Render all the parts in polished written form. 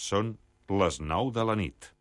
Són les 9 de la nit.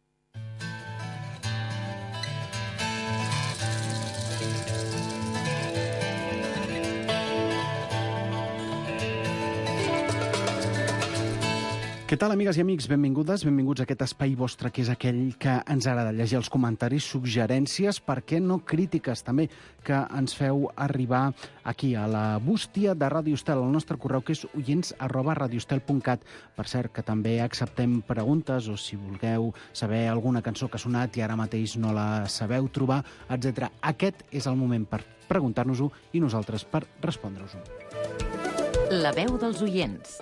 Què tal, amigues i amics? Benvingudes, benvinguts a aquest espai vostre, que és aquell que ens agrada llegir els comentaris, suggerències, per què no crítiques, també, que ens feu arribar aquí, a la bústia de Ràdio Estel, el nostre correu, que és oients@radioestel.cat. Per cert, que també acceptem preguntes, o si vulgueu saber alguna cançó que ha sonat i ara mateix no la sabeu trobar, etc. Aquest és el moment per preguntar-nos-ho i nosaltres per respondre-us-ho. La veu dels oients.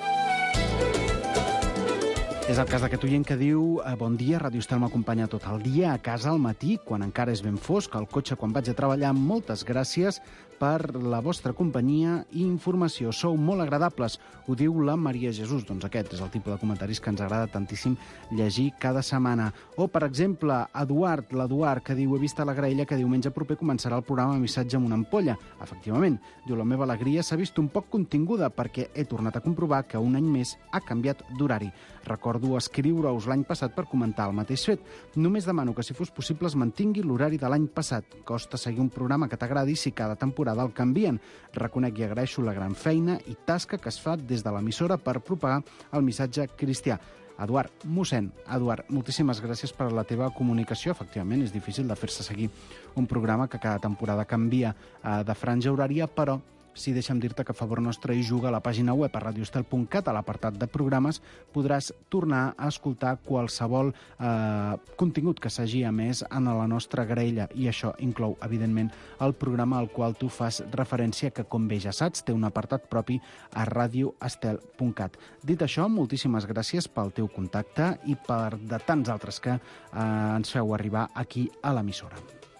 És el cas d'aquest oient que diu: bon dia, Ràdio Estel m'acompanya tot el dia, a casa al matí, quan encara és ben fosc, al cotxe quan vaig a treballar. Moltes gràcies per la vostra companyia i informació. Sou molt agradables, ho diu la Maria Jesús. Doncs aquest és el tipus de comentaris que ens agrada tantíssim llegir cada setmana. O, per exemple, l'Eduard, que diu: he vist a la graella que diumenge proper començarà el programa Missatge amb una ampolla. Efectivament, diu, la meva alegria s'ha vist un poc continguda perquè he tornat a comprovar que un any més ha canviat d'horari. Recordo escriure-us l'any passat per comentar el mateix fet. Només demano que, si fos possible, es mantingui l'horari de l'any passat. Costa seguir un programa que t'agradi si cada temporada el canvien. Reconec i agraeixo la gran feina i tasca que es fa des de l'emissora per propagar el missatge cristià. Eduard, mossèn, moltíssimes gràcies per la teva comunicació. Efectivament, és difícil de fer-se seguir un programa que cada temporada canvia de franja horària, però sí, deixa'm dir-te que a favor nostre hi juga a la pàgina web a radioestel.cat, a l'apartat de programes, podràs tornar a escoltar qualsevol contingut que s'hagi emès en la nostra graella, i això inclou, evidentment, el programa al qual tu fas referència, que, com bé ja saps, té un apartat propi a radioestel.cat. Dit això, moltíssimes gràcies pel teu contacte i per de tants altres que ens feu arribar aquí a l'emissora.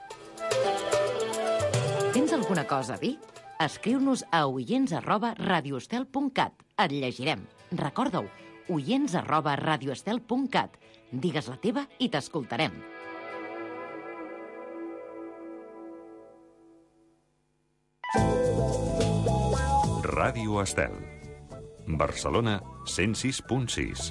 Tens alguna cosa a dir? Escriu-nos a oients@radioestel.cat. Et llegirem. Recorda-ho, oients@radioestel.cat. Digues la teva i t'escoltarem. Ràdio Estel. Barcelona 106.6.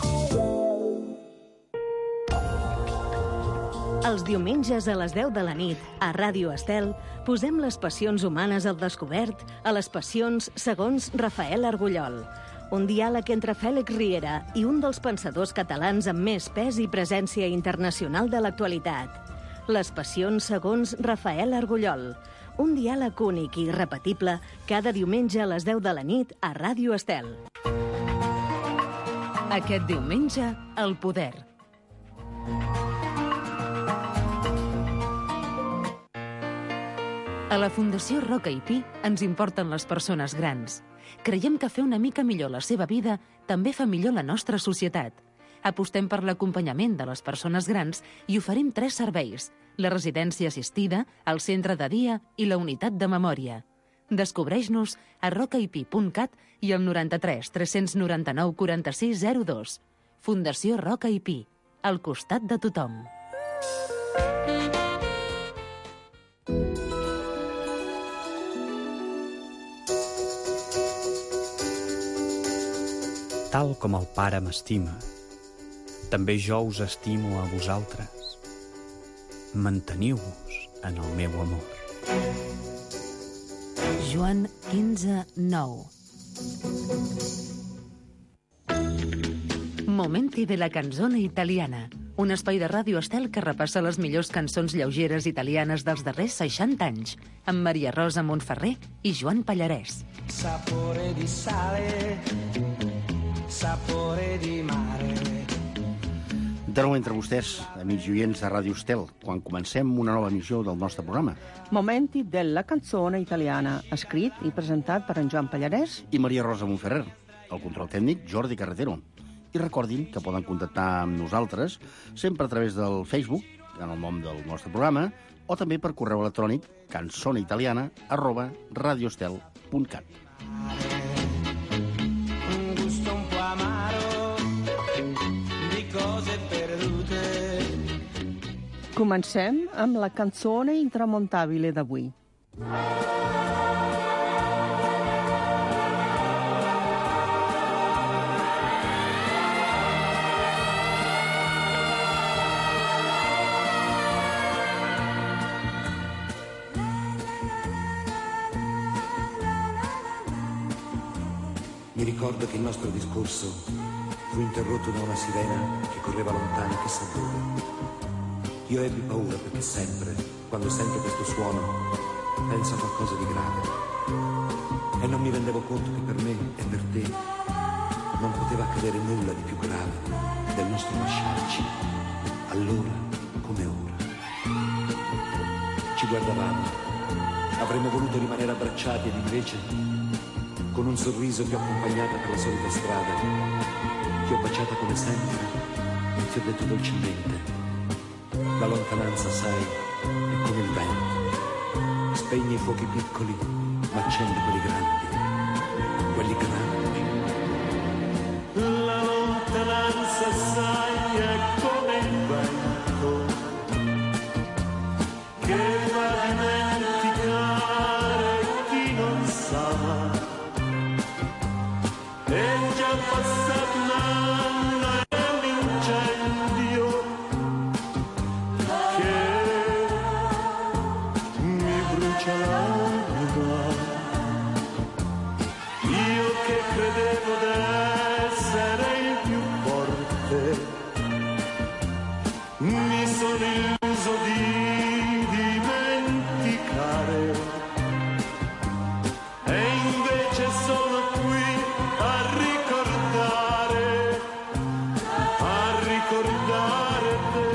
Els diumenges a les 10 de la nit, a Ràdio Estel, posem les passions humanes al descobert a les passions segons Rafael Argullol. Un diàleg entre Fèlix Riera i un dels pensadors catalans amb més pes i presència internacional de l'actualitat. Les passions segons Rafael Argullol. Un diàleg únic i irrepetible cada diumenge a les 10 de la nit a Ràdio Estel. Aquest diumenge, el poder. A la Fundació Roca i Pi ens importen les persones grans. Creiem que fer una mica millor la seva vida també fa millor la nostra societat. Apostem per l'acompanyament de les persones grans i oferim 3 serveis: la residència assistida, el centre de dia i la unitat de memòria. Descobreix-nos a rocaipi.cat i al 93 399 46 02. Fundació Roca i Pi, al costat de tothom. Tal com el Pare m'estima, també jo us estimo a vosaltres. Manteniu-vos en el meu amor. Joan 15:9. Momenti de la canzone italiana, un espai de Ràdio Estel que repassa les millors cançons lleugeres italianes dels darrers 60 anys, amb Maria Rosa Montferrer i Joan Pallarès. Sapore di sale, sapore di mare. De nou entre vostès, amics i oients de Ràdio Estel, quan comencem una nova emissió del nostre programa. Momenti della canzone italiana, escrit i presentat per en Joan Pallarès I Maria Rosa Montferrer, el control tècnic Jordi Carretero. I recordin que poden contactar amb nosaltres sempre a través del Facebook, en el nom del nostre programa, o també per correu electrònic canzoneitaliana@radioestel.cat. Un gusto un po' amaro di cose perdute. Comencem amb la canzone intramontabile d'avui. Mi ricordo che il nostro discorso fu interrotto da una sirena che correva lontana chissà dove. Io ebbi paura perché sempre, quando sento questo suono, penso a qualcosa di grave. E non mi rendevo conto che per me e per te non poteva accadere nulla di più grave del nostro lasciarci, allora come ora. Ci guardavamo, avremmo voluto rimanere abbracciati ed invece, con un sorriso ti ho accompagnata per la solita strada, ti ho baciata come sempre e ti ho detto dolcemente: la lontananza, sai, è come il vento, spegne i fuochi piccoli ma accende quelli grandi, quelli grandi. La lontananza, sai, è come il vento che fa dimenticare chi non sa. È già passato un anno e un incendio che mi brucia l'anima. Io che credevo d'essere il più forte, mi sono illuso di dimenticare, e invece sono qui a ricordare te.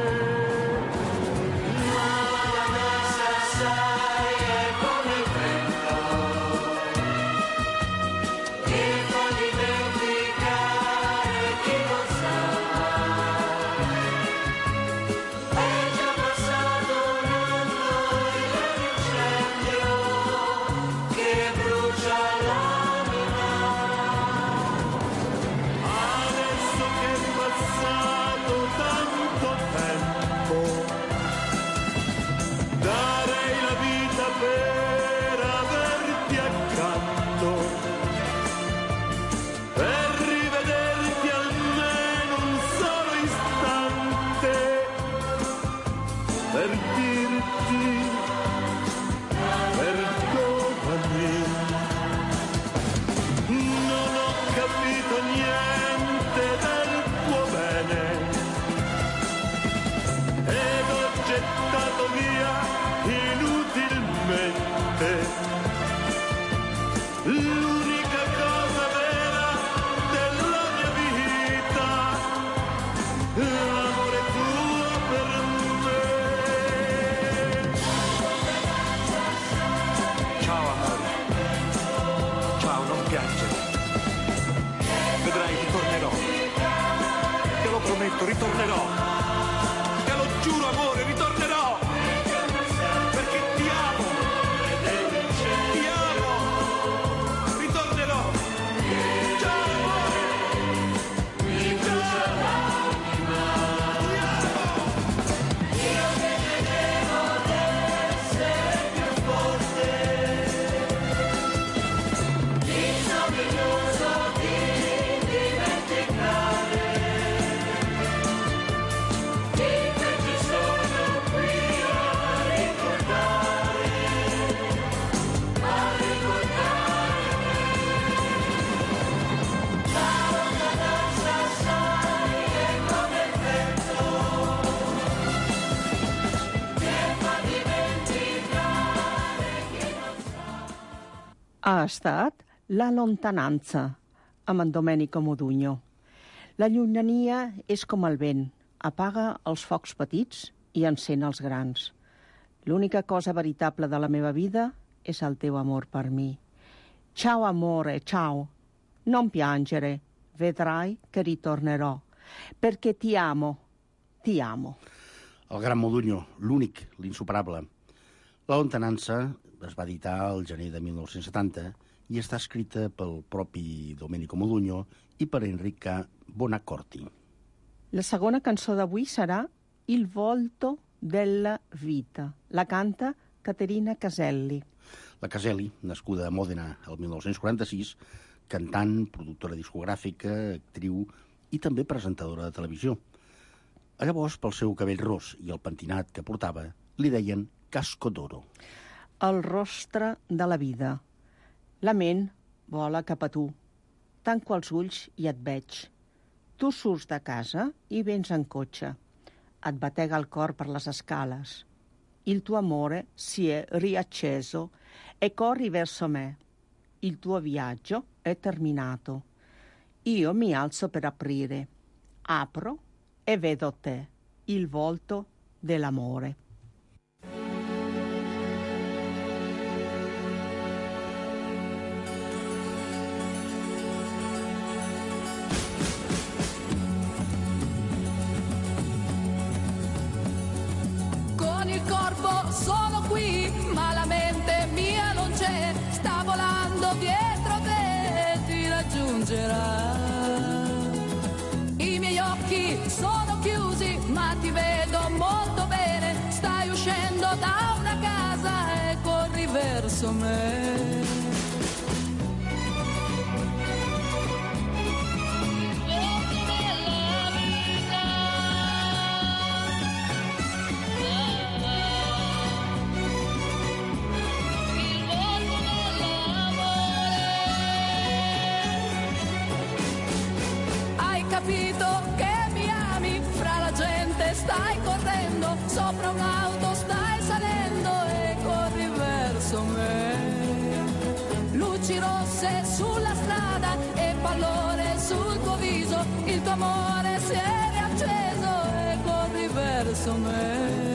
Sai, è come il vento che fa dimenticare chi non sa. È già passato un anno e l'incendio che brucia l'anima. Adesso che è passato tanto tempo, darei la vita per averti accanto, per rivederti almeno un solo istante, per dirti perdonami. Non ho capito niente del tuo bene ed ho gettato via inutilmente l'unica cosa vera della mia vita, l'amore tuo per me. Ciao amore, ciao, non piangere, vedrai ritornerò, te lo prometto, ritornerò, te lo giuro amore, ritornerò, perché ti amo, ritornerò. Ciao amore, io che credevo d'essere più forte, mi sono illuso di dimenticare, invece sono qui a ricordare la lontananza, sai, è come il vento che fa dimenticare chi non sa. Ha estat La lontananza, amb en Domenico Modugno. La llunyania és com el vent, apaga els focs petits i encén els grans. L'única cosa veritable de la meva vida és el teu amor per mi. Ciao amore, ciao. Non piangere, vedrai che ritornerò, perché ti amo, ti amo. El gran Modugno, l'únic, l'insuperable. La lontanança es va editar al gener de 1970 i està escrita pel propi Domenico Modugno i per Enrica Bonacorti. La segona cançó d'avui serà Il volto della vita. La canta Caterina Caselli. La Caselli, nascuda a Mòdena el 1946, cantant, productora discogràfica, actriu i també presentadora de televisió. Llavors, pel seu cabell ros i el pentinat que portava, li deien Casco d'Oro. El rostre de la vida. La ment vola cap a tu. Tanco els ulls i et veig. Tu surts de casa i vens en cotxe. Et batega il cor per les scales. Il tuo amore si è riacceso e corri verso me. Il tuo viaggio è terminato. Io mi alzo per aprire. Apro e vedo te, il volto dell'amore. Con il corpo sono qui, ma la mente mia non c'è. Sta volando dietro te e ti raggiungerà. I miei occhi sono chiusi, ma ti vedo molto bene. Stai uscendo da una casa e corri verso me. Capito che mi ami, fra la gente stai correndo, sopra un'auto stai salendo e corri verso me. Luci rosse sulla strada e pallore sul tuo viso, il tuo amore si è riacceso e corri verso me.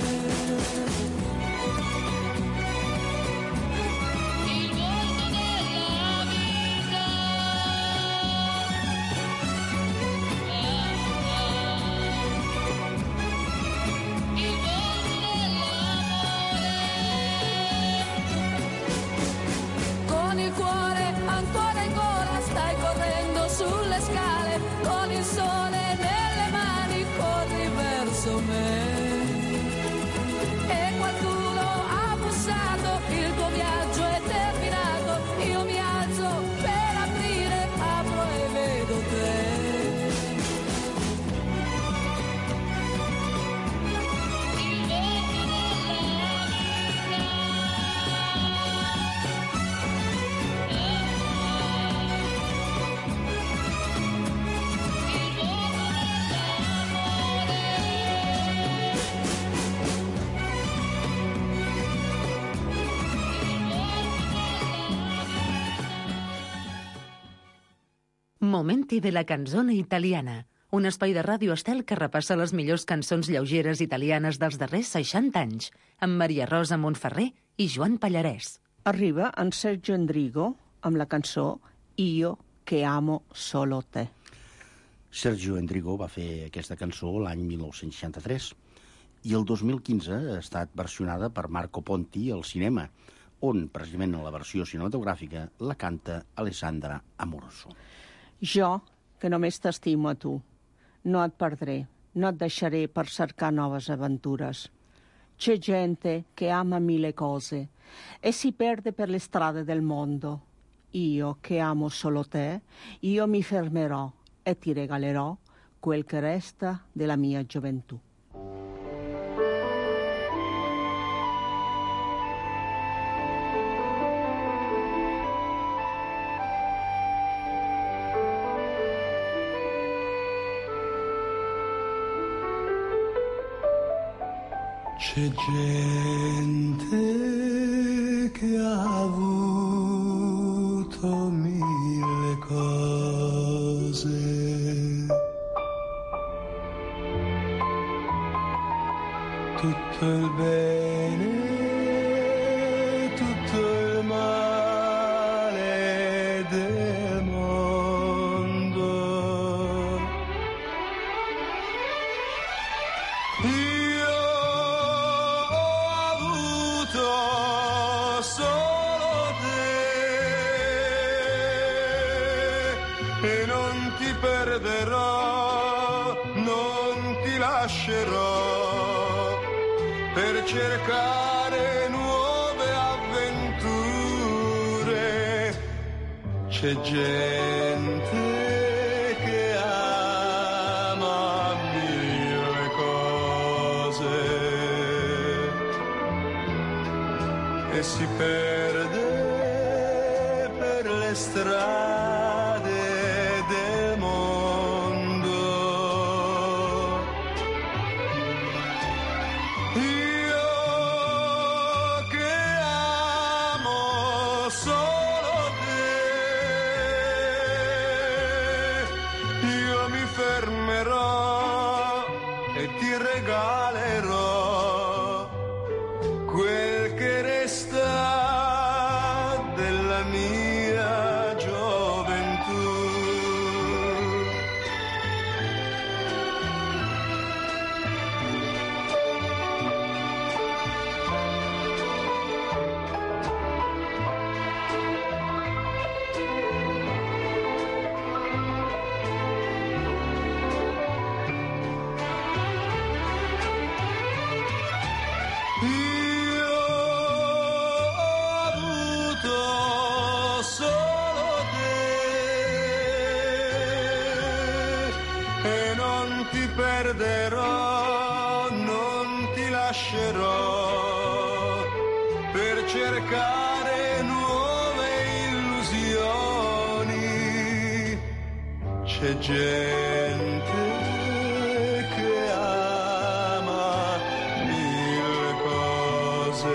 Momenti de la canzone italiana, un espai de Ràdio Estel que repassa les millors cançons lleugeres italianes dels darrers 60 anys, amb Maria Rosa Montferrer i Joan Pallarès. Arriba en Sergio Endrigo amb la cançó Io che amo solo te. Sergio Endrigo va fer aquesta cançó l'any 1963 i el 2015 ha estat versionada per Marco Ponti al cinema, on, precisament en la versió cinematogràfica, la canta Alessandra Amoroso. Jo, que només t'estimo a tu, no et perdré, no et deixaré per cercar noves aventures. C'è gente che ama mille cose e si perde per le strade del mondo. Io, che amo solo te, io mi fermerò e ti regalerò quel che resta della mia gioventù. C'è gente che ha avuto mille cose, tutto il bene, tutto il male del mondo. Solo te e non ti perderò, non ti lascerò per cercare nuove avventure. C'è gente che ama mille cose e si perde per le strade fermerò e ti regalerò quel che resta della mia gioventù. Perderò, non ti lascerò per cercare nuove illusioni. C'è gente che ama mille cose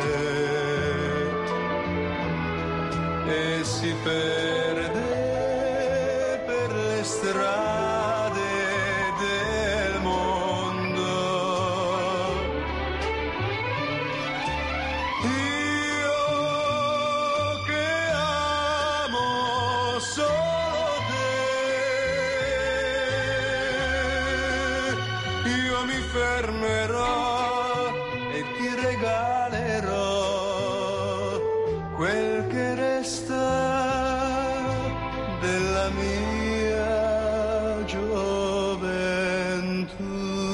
e si perde per le strade del mondo. Io che amo solo te, io mi fermerò e ti regalerò quel che resta della mia gioventù.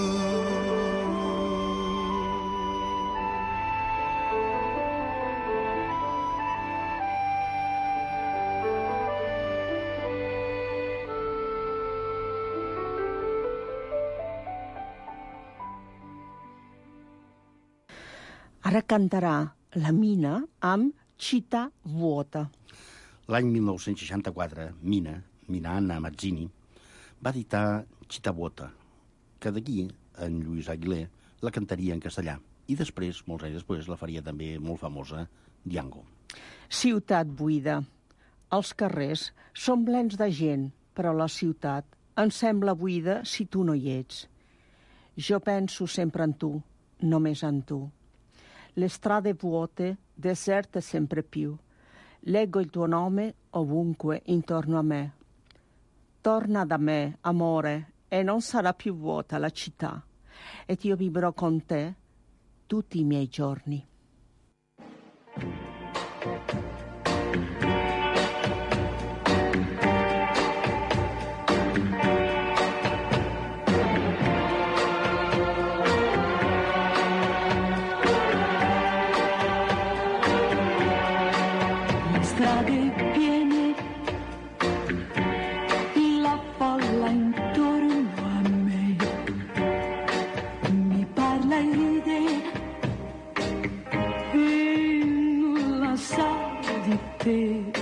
Ara cantarà la Mina amb Città vuota. L'any 1964, Mina Anna Mazzini, va editar Città vuota, que d'aquí en Lluís Aguilé la cantaria en castellà i després, molts anys després, la faria també molt famosa Diango. Ciutat buida. Els carrers són plens de gent, però la ciutat em sembla buida si tu no hi ets. Jo penso sempre en tu, només en tu. Le strade vuote, deserte sempre più. Leggo il tuo nome ovunque intorno a me. Torna da me, amore, e non sarà più vuota la città. Ed io vivrò con te tutti i miei giorni. Strade piene, la folla intorno a me mi parla e ride e nulla sa di te.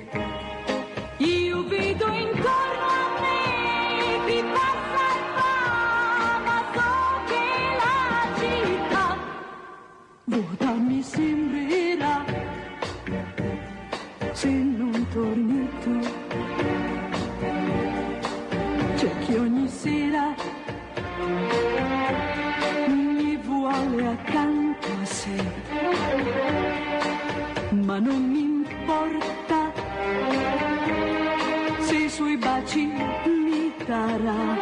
Io vedo intorno a me chi passa e va, ma so che la città vuota mi sembrerà se non torni tu. C'è chi ogni sera mi vuole accanto a sé, ma non mi importa se i suoi baci mi darà.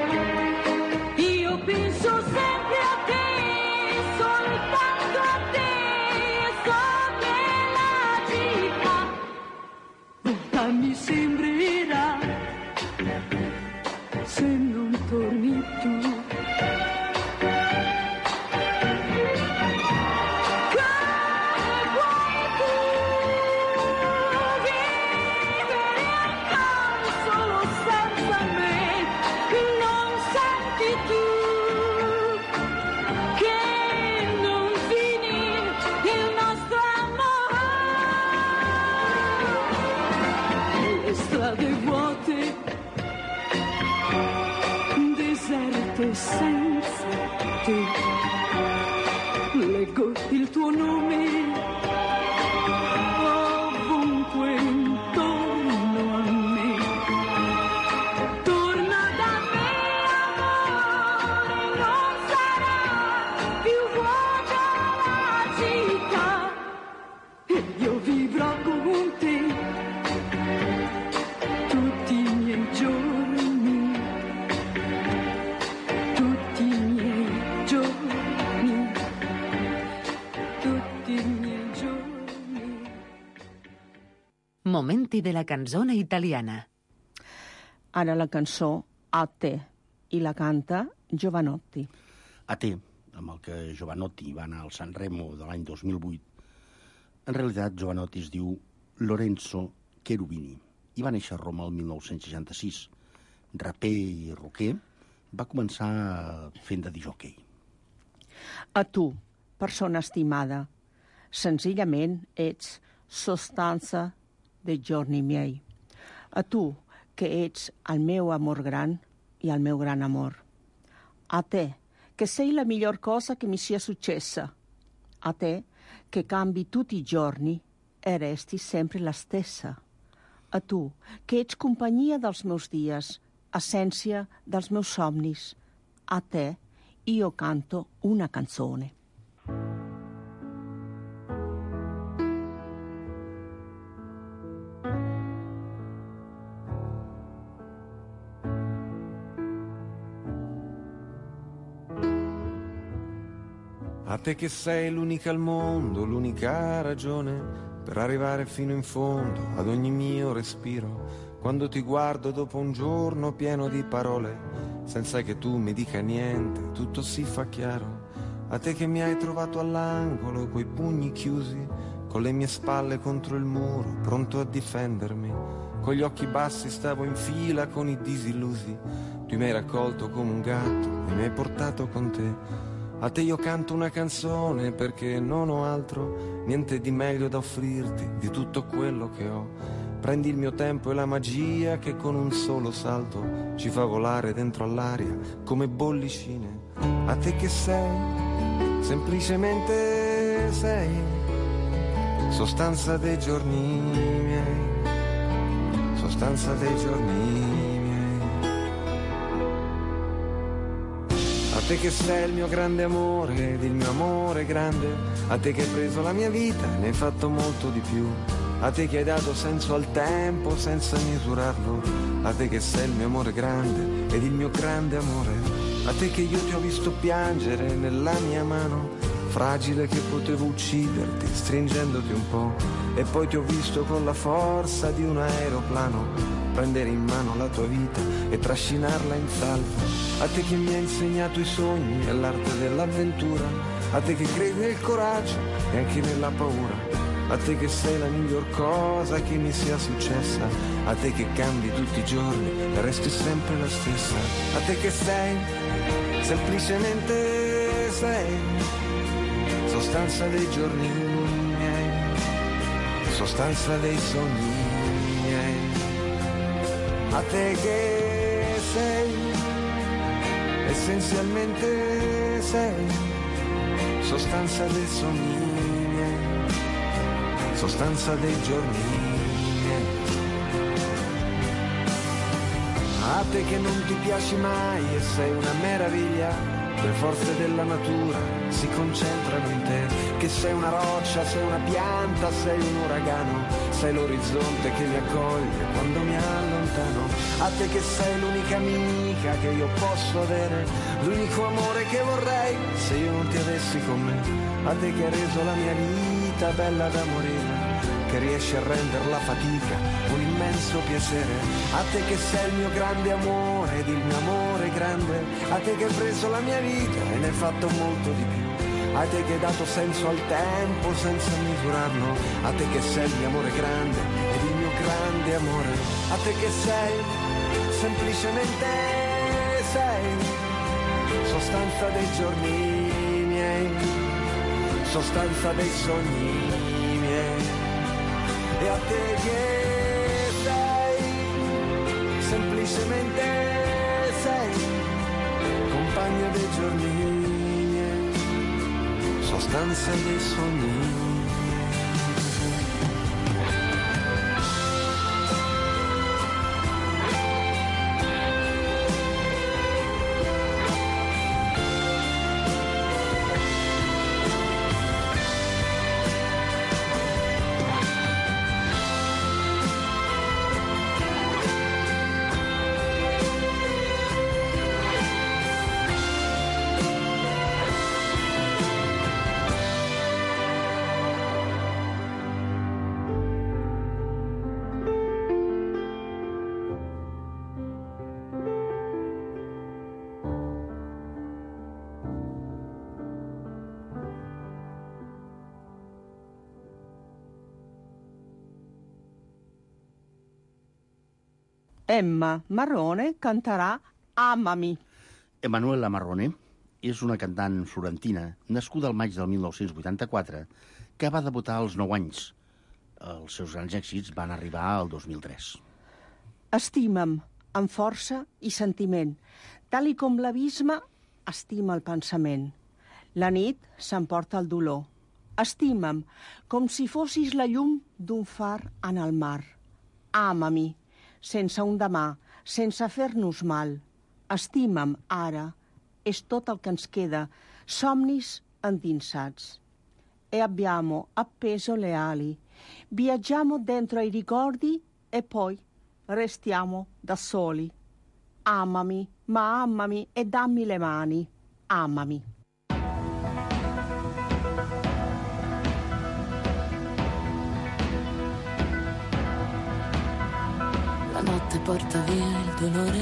Io penso sempre a te, soltanto a te, e so che la città mi sembrerà se non torni tu. Come vuoi tu vivere accanto solo senza me? Non senti tu che non finì il nostro amore? Le strade vuote, deserte senza te. Leggo il tuo nome ovunque intorno a me. Torna da me, Momenti de la canzone italiana. Ara la cançó A te, i la canta Jovanotti. A te, amb el que Jovanotti va anar al San Remo de l'any 2008, en realitat Jovanotti es diu Lorenzo Cherubini i va néixer a Roma el 1966. Raper i rocker, va començar fent de disjockey. A tu, persona estimada, senzillament ets sostanza dei giorni miei. A tu, que ets el meu amor gran i el meu gran amor. A te, che sei la miglior cosa che mi sia successa. A te, che cambi tutti i giorni e resti sempre la stessa. A tu, que ets companyia dels meus dies, essència dels meus somnis. A te, io canto una canzone. A te che sei l'unica al mondo, l'unica ragione per arrivare fino in fondo ad ogni mio respiro. Quando ti guardo dopo un giorno pieno di parole, senza che tu mi dica niente, tutto si fa chiaro. A te che mi hai trovato all'angolo, coi pugni chiusi, con le mie spalle contro il muro, pronto a difendermi. Con gli occhi bassi stavo in fila con i disillusi. Tu mi hai raccolto come un gatto e mi hai portato con te. A te io canto una canzone perché non ho altro, niente di meglio da offrirti di tutto quello che ho. Prendi il mio tempo e la magia che con un solo salto ci fa volare dentro all'aria come bollicine. A te che sei, semplicemente sei, sostanza dei giorni miei, sostanza dei giorni miei. A te che sei il mio grande amore ed il mio amore grande, a te che hai preso la mia vita e ne hai fatto molto di più, a te che hai dato senso al tempo senza misurarlo, a te che sei il mio amore grande ed il mio grande amore, a te che io ti ho visto piangere nella mia mano, fragile che potevo ucciderti stringendoti un po', e poi ti ho visto con la forza di un aeroplano prendere in mano la tua vita e trascinarla in salvo. A te che mi hai insegnato i sogni e l'arte dell'avventura, a te che credi nel coraggio e anche nella paura, a te che sei la miglior cosa che mi sia successa, a te che cambi tutti i giorni e resti sempre la stessa, a te che sei, semplicemente sei, sostanza dei giorni miei, sostanza dei sogni miei. A te che sei, essenzialmente sei, sostanza dei sogni miei, sostanza dei giorni miei. A te che non ti piaci mai e sei una meraviglia, le forze della natura si concentrano in te, che sei una roccia, sei una pianta, sei un uragano, sei l'orizzonte che mi accoglie quando mi allontano. A te che sei l'unica amica che io posso avere, l'unico amore che vorrei se io non ti avessi con me. A te che hai reso la mia vita bella da morire, che riesci a rendere la fatica un immenso piacere. A te che sei il mio grande amore ed il mio amore grande, a te che hai preso la mia vita e ne hai fatto molto di più, a te che hai dato senso al tempo senza misurarlo, a te che sei il mio amore grande ed il mio grande amore, a te che sei, semplicemente sei, sostanza dei giorni miei, sostanza dei sogni miei. E a te che sei, semplicemente sei, compagno dei giorni miei, sostanza dei sogni. Emma Marrone cantarà Amami. Emanuela Marrone és una cantant florentina nascuda al maig del 1984 que va debutar als 9 anys. Els seus grans èxits van arribar al 2003. Estima'm amb força i sentiment, tal i com l'abisme estima el pensament. La nit s'emporta el dolor. Estima'm com si fossis la llum d'un far en el mar. Ama-mi, sense un demà, sense fer-nos mal. Estima'm ara, és tot el que ens queda, somnis endinsats. E abbiamo appeso le ali, viaggiamo dentro ai ricordi e poi restiamo da soli. Amami, ma amami e dammi le mani. Amami. La notte porta via il dolore,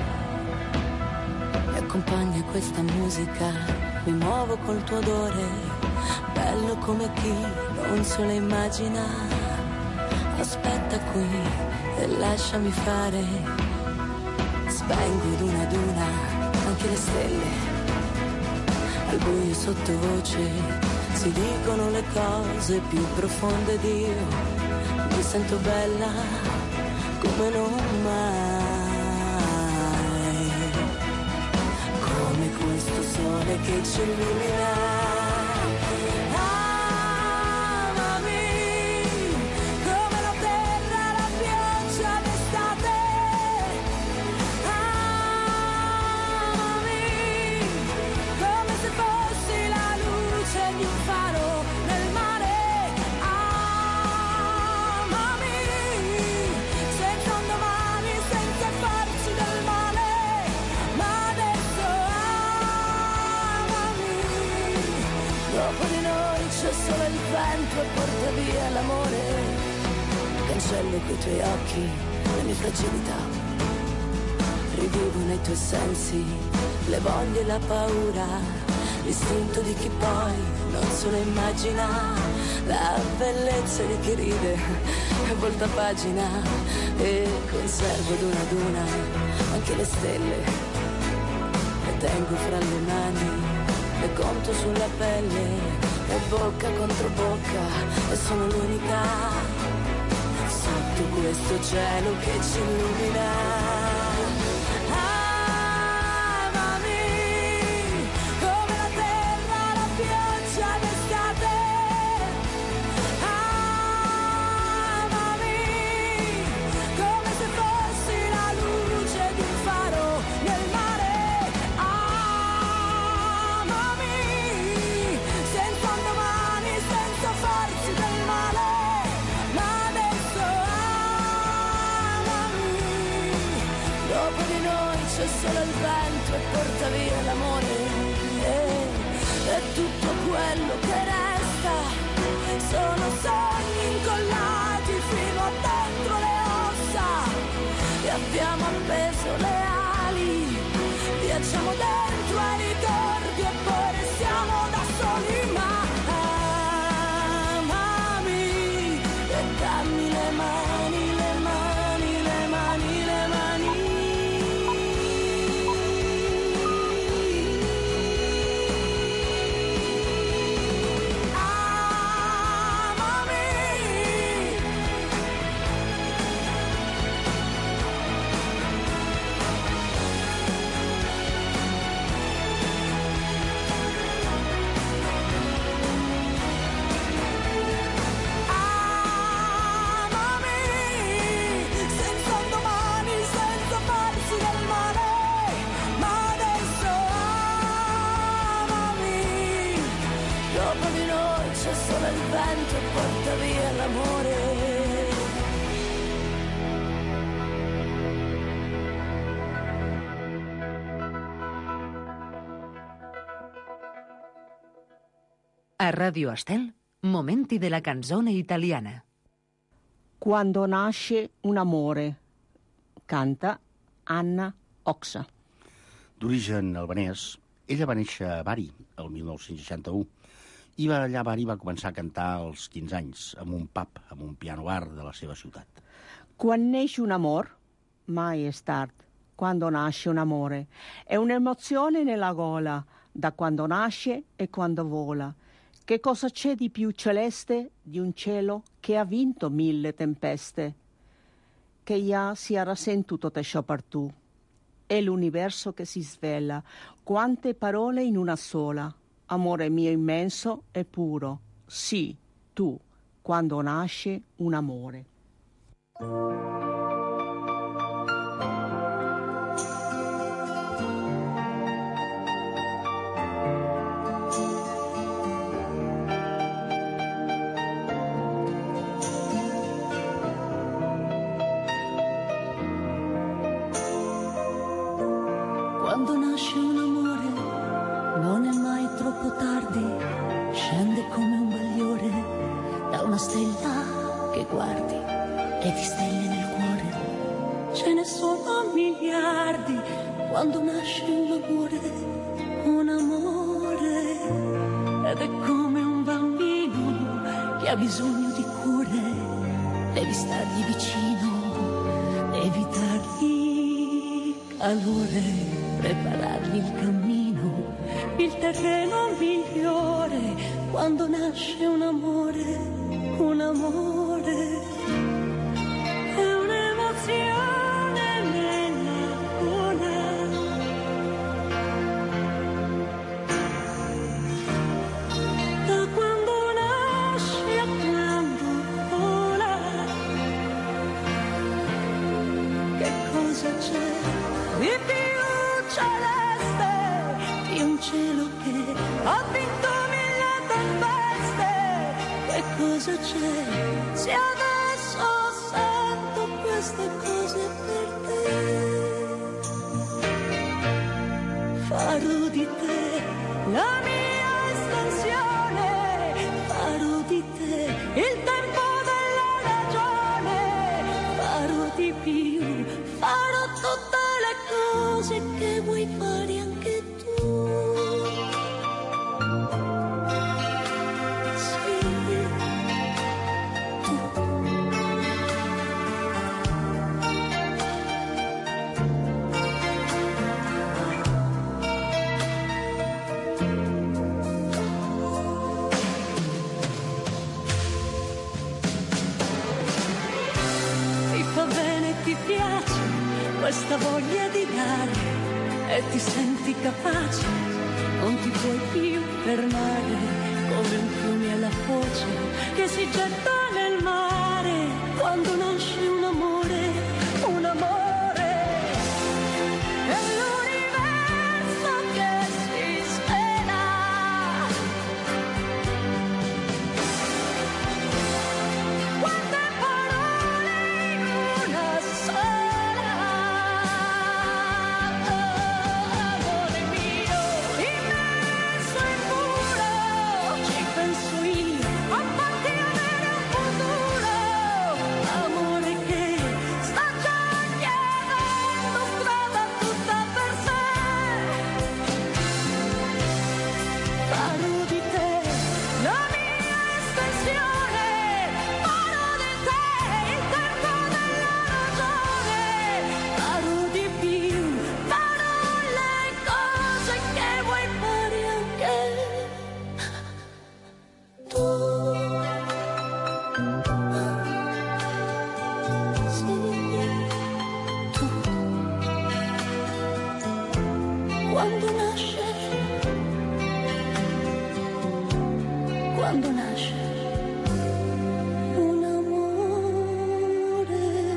mi accompagna questa musica, mi muovo col tuo odore, bello come chi non se lo immagina. Aspetta qui e lasciami fare, spengo ad una anche le stelle, al buio sottovoce si dicono le cose più profonde ed io mi sento bella come non mai, come questo sole che ci illumina. Solo il vento e porta via l'amore, cancello coi tuoi occhi le mie fragilità, rivivo nei tuoi sensi le voglie e la paura, l'istinto di chi poi non se lo immagina, la bellezza di chi ride e volta pagina, e conservo ad una anche le stelle, le tengo fra le mani, le conto sulla pelle, e bocca contro bocca, e sono l'unica sotto questo cielo che ci illumina. Solo il vento e porta via l'amore, e tutto quello che resta sono sogni incollati fino a dentro le ossa, e abbiamo appeso le ali, viaggiamo dentro ai ricordi e poi restiamo da soli, ma amami e dammi le mani, le mani, le mani, le mani. Solo il vento porta via l'amore. A Radio Estel, momenti della canzone italiana. Quando nasce un amore, canta Anna Oxa. D'origen albanès, ella va néixer a Bari el 1961 i allà a Bari va començar a cantar als 15 anys, en un pub, en un piano bar de la seva ciutat. Quan neix un amor, mai è tardi. Quando nasce un amore, è un'emozione nella gola, da quando nasce e quando vola. Che cosa c'è di più celeste di un cielo che ha vinto 1000 tempeste? Che già si era sentito te ciò per tu. È l'universo che si svela, quante parole in una sola. Amore mio immenso e puro, sì, tu, quando nasce un amore. Quando nasce un amore non è mai troppo tardi, scende come un bagliore da una stella che guardi e di stelle nel cuore ce ne sono miliardi. Quando nasce un amore, ed è come un bambino che ha bisogno di cure, devi stargli vicino, devi dargli calore, preparargli il cammino, il terreno migliore. Quando nasce un amore è un'emozione nella gola. Da quando nasce a quando vola, che cosa c'è di più celeste di un cielo che ha vinto 1000 tempeste? Che cosa c'è se adesso sento queste cose per te? Farò di te la mia estensione, farò di te il tempo della ragione, farò di più, farò tutte le cose che vuoi fare anche tu. Ti piace questa voglia di dare e ti senti capace, non ti puoi più fermare, come un fiume alla foce che si getta nel mare. Quando nasce un amore è l'universo che si svela. Quante parole in una sola. Amore mio, immenso e puro, ci penso io, a farti avere un futuro. Amore che sta già chiedendo strada tutta per sé. Farò di te la mia estensione, farò di te il tempo della ragione, farò di più, farò le cose che vuoi fare anche tu. Sì, tu. Quando nasce un amore.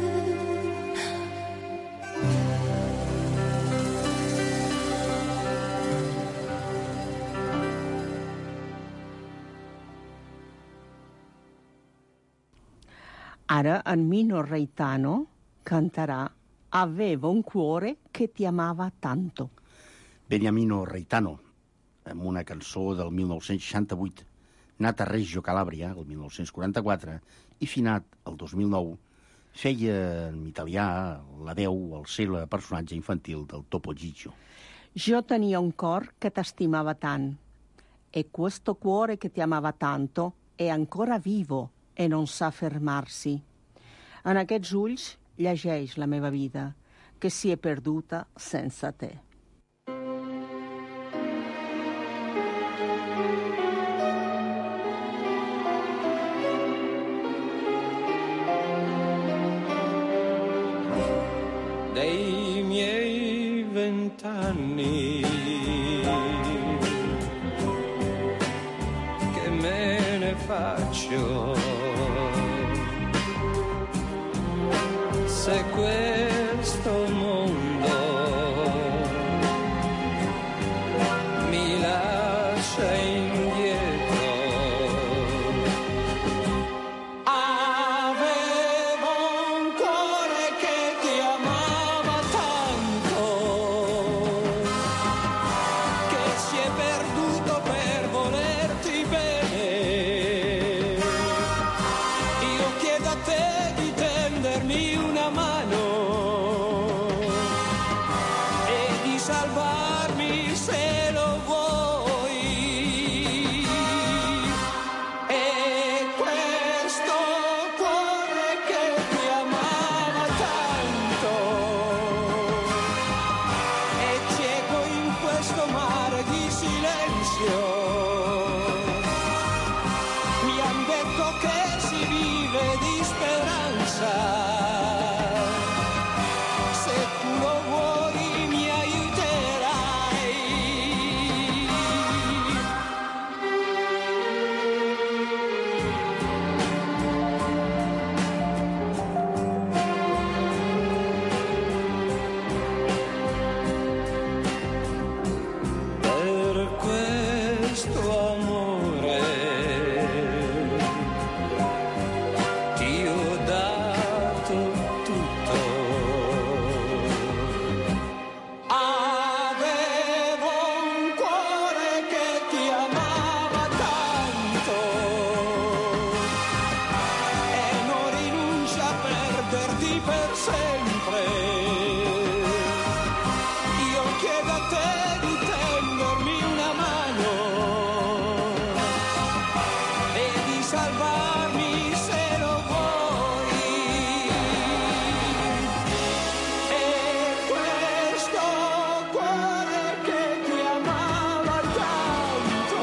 Ara en Mino Reitano canterà Avevo un cuore che ti amava tanto. Beniamino Reitano, amb una cançó del 1968, nat a Reggio Calabria, el 1944, i finat el 2009, feia en italià la veu al ser el personatge infantil del Topo Gigio. Jo tenia un cor che t'estimava tant, e questo cuore che ti amava tanto è ancora vivo e non sa fermarsi. En aquests ulls llegeix la meva vida che si è perduta senza te. Dei miei 20 anni che me ne faccio, se questo mondo mi lascia indietro. Avevo un cuore che ti amava tanto, che si è perduto per volerti bene. Io chiedo a te di tendermi una mano e di salvarmi se lo vuoi. E questo cuore che ti amava tanto è cieco in questo mare di silenzio. Mi han detto che si vive di speranza. Se tu lo vuoi mi aiuterai. Per questo amore ti ho dato tutto. Avevo un cuore che ti amava tanto e non rinuncia a perderti per sempre. Io chiedo a te di tendermi una mano e di salvarmi se lo vuoi. E questo cuore che ti amava tanto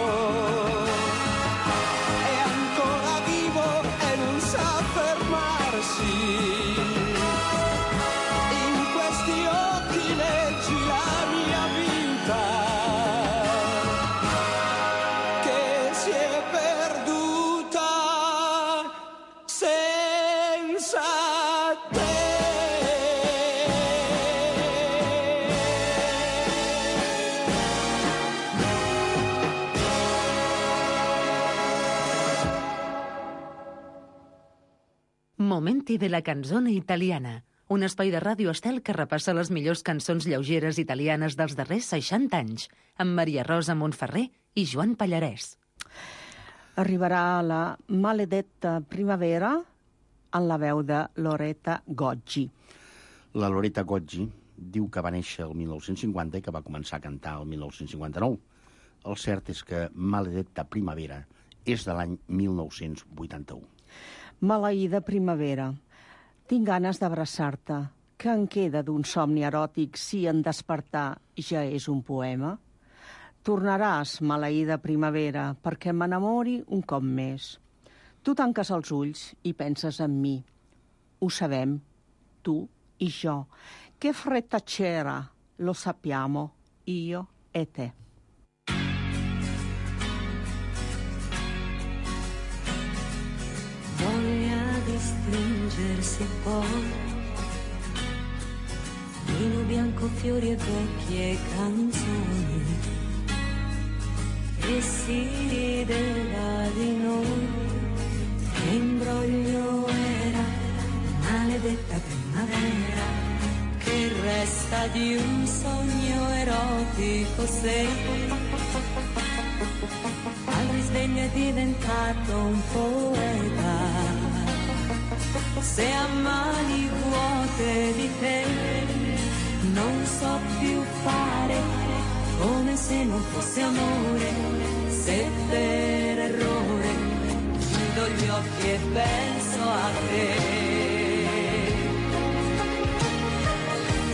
è ancora vivo e non sa fermarsi. In questi occhi leggi la mia vita che si è perduta senza te. Momenti de la canzone italiana, un espai de Ràdio Estel que repassa les millors cançons lleugeres italianes dels darrers 60 anys, amb Maria Rosa Montferrer i Joan Pallarès. Arribarà la maledetta primavera en la veu de Loretta Goggi. La Loretta Goggi diu que va néixer el 1950 i que va començar a cantar el 1959. El cert és que Maledetta primavera és de l'any 1981. Maleïda primavera, tinc ganes d'abraçar-te. Què en queda d'un somni eròtic si en despertar ja és un poema? Tornaràs, maleïda primavera, perquè m'enamori un cop més. Tu tanques els ulls i penses en mi. Ho sabem, tu i jo. Che fretta c'era, lo sappiamo, io e te. Voglia di stringersi poi, vino bianco, fiori e vecchie canzoni, e si rideva di noi. Che imbroglio era, maledetta primavera, che resta di un sogno erotico se al risveglio è diventato un poeta. Se a mani vuote di te non so più fare, come se non fosse amore, se per errore chiudo gli occhi e penso a te.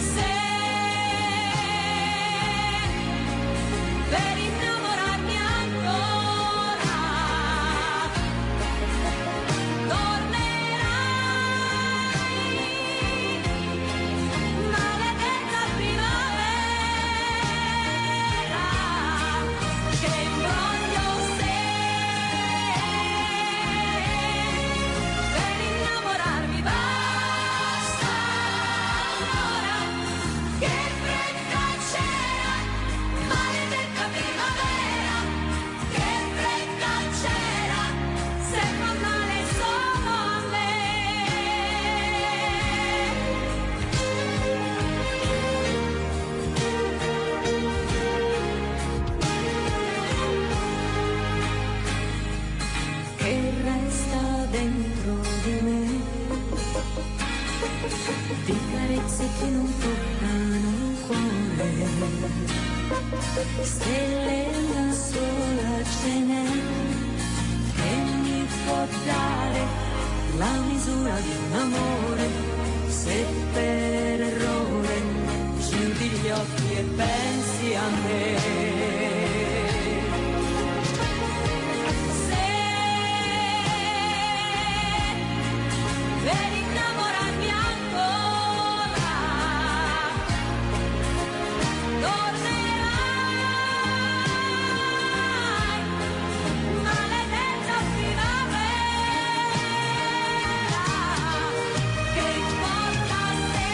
stelle una sola ce n'è che mi può dare la misura di un amore, se per errore chiudi gli occhi e pensi a me. Per innamorarmi ancora tornerai, maledetta primavera, che importa a te?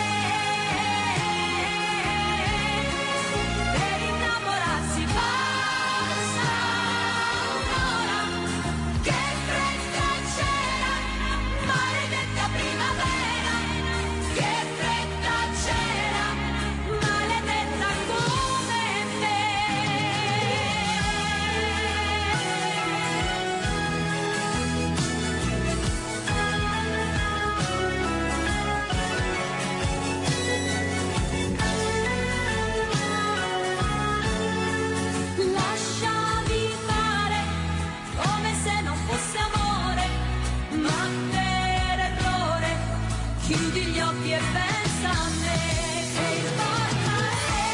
Per innamorarsi basta un'ora, che fretta c'era, maledetta primavera, che fretta c'era, maledetta come me. Lasciami fare come se non fosse amore, ma per errore chiudi gli occhi e pensa a me. Che importa a te?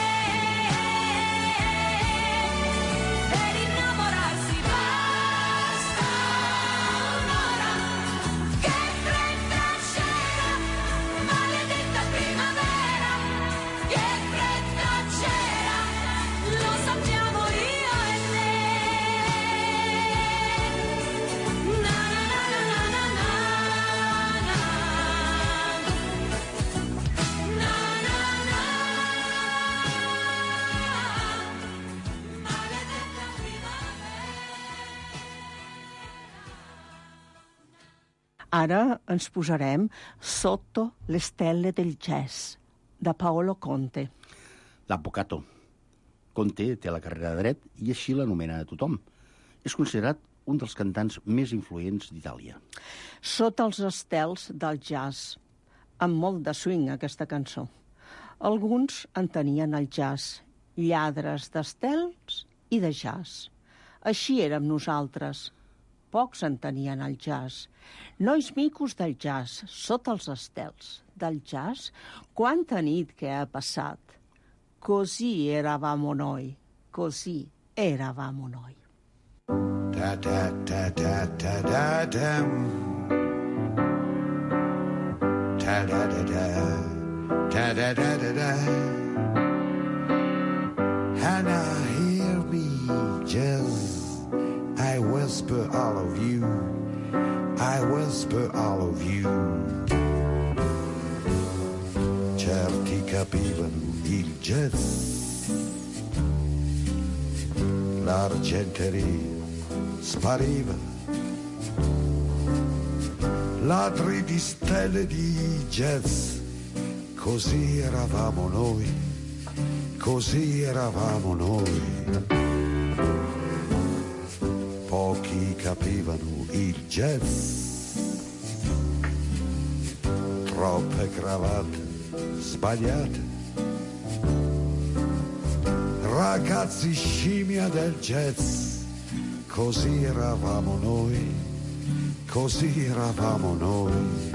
Per innamorarsi basta un'ora, che fretta c'era, maledetta primavera, che fretta c'era, lo sappiamo io e te. Na na na na na na na. Na na na. Maledetta primavera. Ara ens posarem Sotto le stelle del jazz, de Paolo Conte. L'Avvocato. Conte té la carrera de dret i així l'anomena a tothom. És considerat un dels cantants més influents d'Itàlia. Sota els estels del jazz, amb molt de swing aquesta cançó. Alguns entenien el jazz, lladres d'estels i de jazz. Així érem nosaltres. Pocs entenien el jazz. Nois micos del jazz, sota els estels del jazz, quanta nit que ha passat. Così eravamo noi, così eravamo noi. Da da da da da da dam. Da da da da da da da da da. Hannah, hear me, jazz. I whisper all of you. I whisper all of you. Certi capivano il jazz. L'argenteria spariva, ladri di stelle di jazz, così eravamo noi, così eravamo noi. Pochi capivano il jazz, troppe cravatte sbagliate, ragazzi scimmia del jazz, così eravamo noi, così eravamo noi.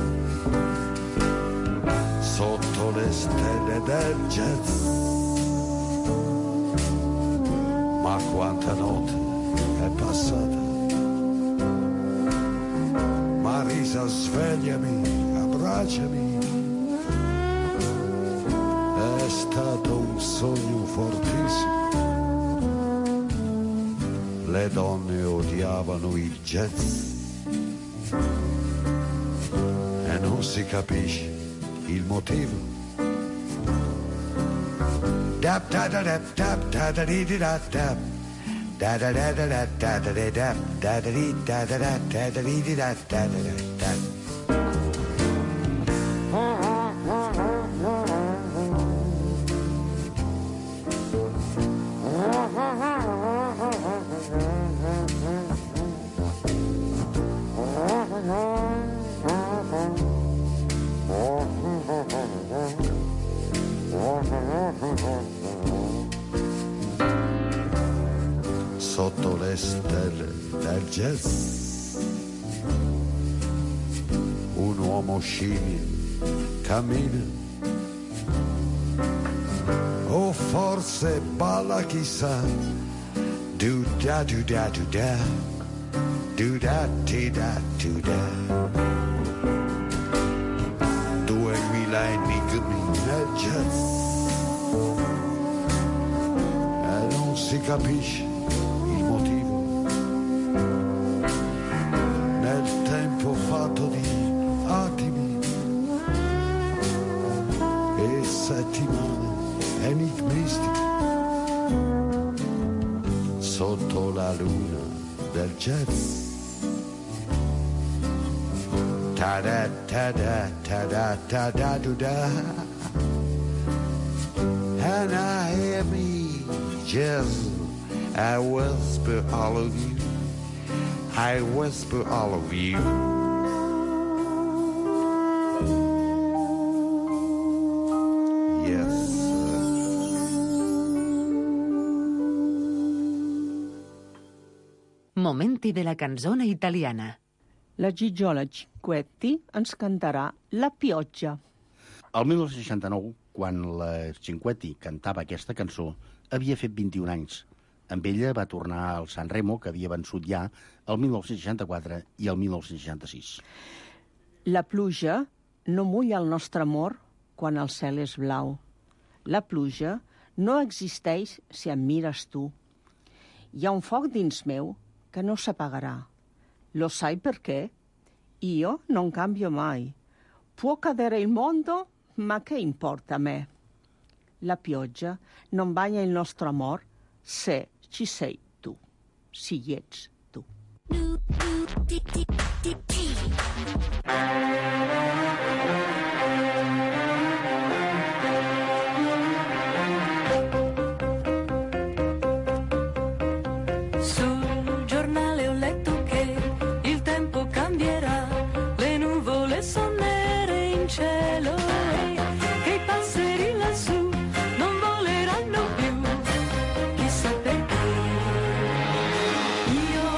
Sotto le stelle del jazz, ma quanta notte è passata. Marisa, svegliami, abbracciami, è stato un sogno fortissimo. Le donne odiavano il jazz e non si capisce il motivo. Dap da da dap dap da da di di da dap. Da da da da da da da da da da da di da da da da da di da da da da. sotto le stelle del jazz. Un uomo scimmia cammina, o forse balla, chissà. Do da do da do da, do da ti da do da. 2000 enigmi nel jazz e non si capisce il motivo. Nel tempo fatto di attimi e settimane enigmistiche, sotto la luna del jazz. Ta da ta da ta da ta da do da. And I hear me jazz. I whisper all of you. I whisper all of you. Momenti della canzone italiana. La Gigiola Cinquetti ens cantarà La pioggia. El 1969, quan la Cinquetti cantava aquesta cançó, havia fet 21 anys. Amb ella va tornar al San Remo, que havia vençut ja el 1964 i el 1966. La pluja no mulla el nostre amor quan el cel és blau. La pluja no existeix si em mires tu. Hi ha un foc dins meu que no s'apagarà. Lo sai perché? Io non cambio mai. Può cadere il mondo, ma che importa a me? La pioggia non bagna il nostro amor se ci sei tu, si hi ets tu. Sul giornale ho letto che il tempo cambierà, le nuvole sono nere in cielo e che i passeri lassù non voleranno più, chissà perché. Io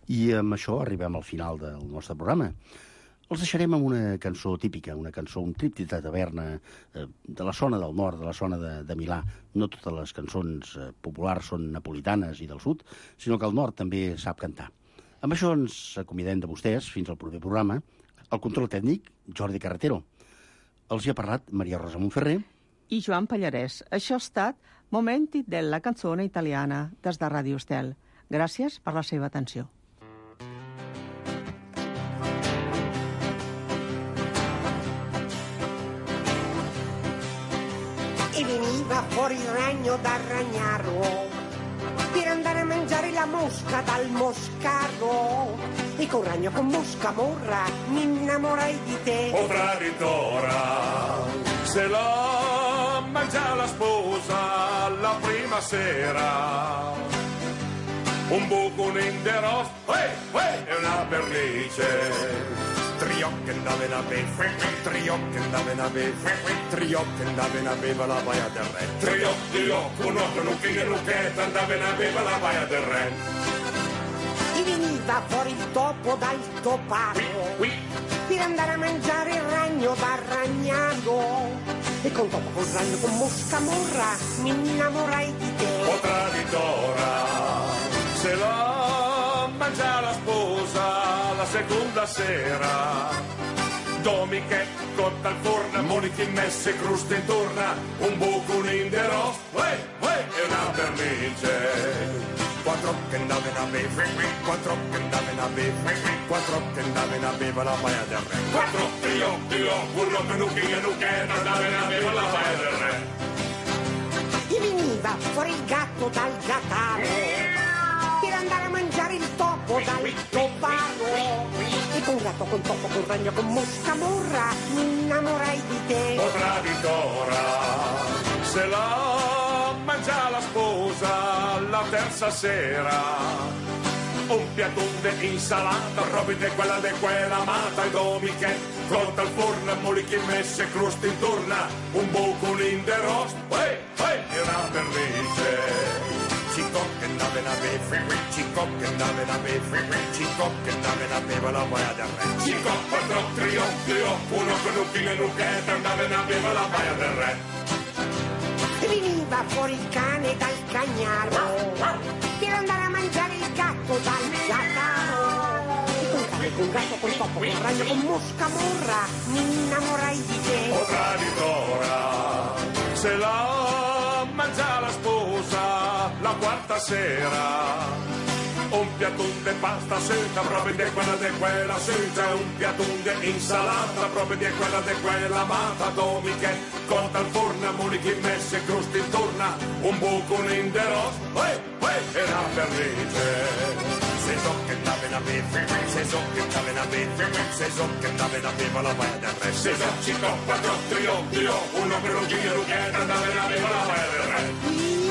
I amb això arribem al final del nostre programa. Els deixarem amb una cançó típica, una cançó, un tríptic de taverna de la zona del nord, de la zona de Milà. No totes les cançons populars són napolitanes i del sud, sinó que el nord també sap cantar. Amb això ens acomiadem de vostès fins al proper programa. El control tècnic, Jordi Carretero. Els hi ha parlat Maria Rosa Montferrer i Joan Pallarès. Això ha estat Momenti della canzone italiana des de Ràdio Estel. Gràcies per la seva atenció. E veniva fuori il ragno da Ragnaro per andare a mangiare la mosca dal Moscardo. E con ragno con mosca morra mi innamorai di te. O traditora, se la mangia la sposa la prima sera. Un buco, un inderos, e una pernice. Triocche andavano a bere, triocche andavano a bere, triocche andavano a bere la baia del re. Triocchi, un occhio, un che andavano a bere la baia del re. E veniva fuori il topo dal topato per andare a mangiare il ragno da Ragnaro. E con topo, con ragno, con mosca morra mi innamorai di te. O traditora, se la mangia la sposa la seconda sera. Domiche cotta al forno, moniche messe, cruste intorno, un buco, un inderos, e una pernice. Quattro che andavano a bere, quattro che andavano a bere, quattro che andavano a bere la baia del re. Quattro, trio, uno che non andavano a bere la baia del re. E veniva fuori il gatto dal gattaro per andare a mangiare il topo dal toparo. E con gatto, con topo, con ragno, con mosca morra mi innamorai di te. O traditora, se la mangia la sposa la terza sera. Un piatone di insalata, robi di quella amata e domiche, cotta al forno, moliche messe, cruste intorno, un buco, un inderos, e una pernice. Cico che andavano a bere, cico che andavano a bere, cico che andavano a bere la baia del re. Cico, quattro, trio, uno che non fine nucchetta, andavano a bere la baia del re. E veniva fuori il cane dal cagnaro per andare a mangiare il gatto dal gattaro. E con cane, con gatto, con topo, con ragno, con mosca morra mi innamorai di te. O traditora, se la mangia la sposa la quarta sera. Un piatone di pasta senza, proprio di quella senza, un piatone di insalata, proprio di quella amata, domiche, cotta al forno, moniche messe, cruste intorno, un buco, un inderos, e una pernice. Se so che andavano a bere, se so che andavano a bere, se so che andavano a bere la baia del re. Se so, cico, quattro, trio, uno per un giro, che andavano a bere la baia del re.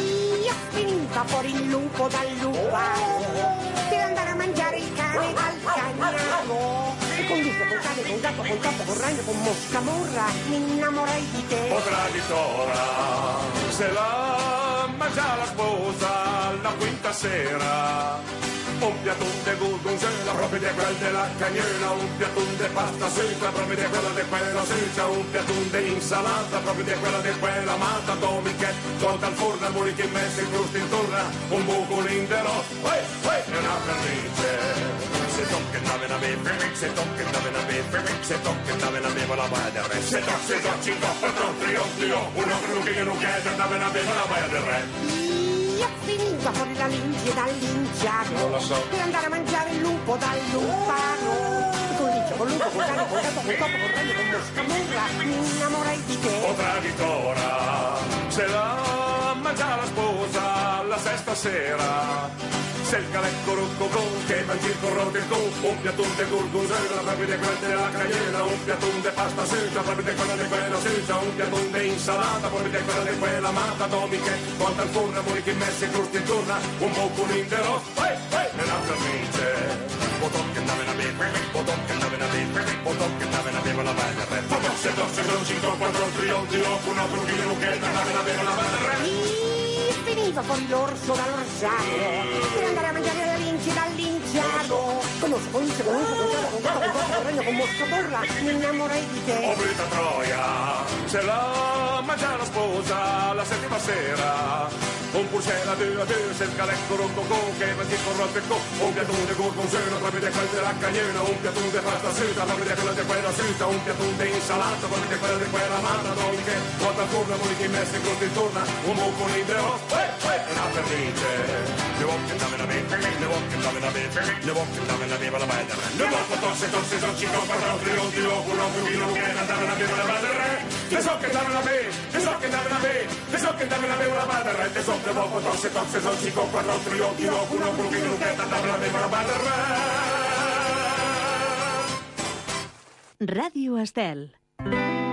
Veniva fuori il lupo dal luparo per andare a mangiare il cane dal cagnaro. E con lupo, con cane, con gatto, con topo, con ragno, con mosca morra mi innamorai di te. O traditora, se la mangia la sposa la quinta sera. Un piatone di gorgonzola, proprio di quel della cagnera, un piatone di pasta senza, proprio di quella senza, un piatone di insalata, proprio di quella amata, domiche, cotta al forno, moniche messe, cruste intorno, un buco, un indero, e una pernice. Se tocca andavano a bere, se tocca andavano a bere, se tocca andavano a bere la baia del re. Se tocca, cinco, quattro, trio, uno che non chiede, andavano a bere la baia del re. Veniva fuori la lince dal linciano per andare a mangiare il lupo dal lupano. E con lince, con lupo, con cane, con gatto, con topo, con ragno, con mosca morra mi innamorai di te. O traditora, se la mangia la sposa la sesta sera. Se il calecco rocco che mangi il corro del con, un piatone di gorgonzola, proprio di quella della cagnera, un piatone di pasta senza, proprio di quella senza, un piatone di insalata, proprio di quella amata, domiche, cotta al forno, moniche messe, cruste intorno, un buco, un intero, e una pernice. Botón che andavano a bere, botón che andavano a bere, botón che andavano a bere la baia del re. Botón, se dos, cinco, quattro, trio, uno per un chilo che andavano a bere la baia del re. Veniva veniva fuori l'orso dall'orsato per andare a mangiare la lince dal linciato. Conosco lince, con regno con mosca porra, mi innamorai di te. Oh Brita Troia, se la mangia la sposa la settima sera. Un pulsera due a due, se il caletto rotto con che metti con rotte con un piatone di gorgonzola tramite quel della cagliena, un piatone di pasta asciutta tramite quella di quella asciutta, un piatone di insalata tramite quella di quella amata, dove che volta forna, voi che messi con ti torna, un buco in deo, una pernice, le uomini andavano a mente, le uomini andavano a mente, le uomini andavano a bere la bella, le uomini tosse, sono cinque, quattro, tre, un vino che andavano a bere la bella, le so che andavano a bere, le so che andavano a bere, le so che andavano a bere la bella, le so che dopo tosse, sono cinque, quattro, tre, un vino che andavano a bere la bella. Ràdio Estel.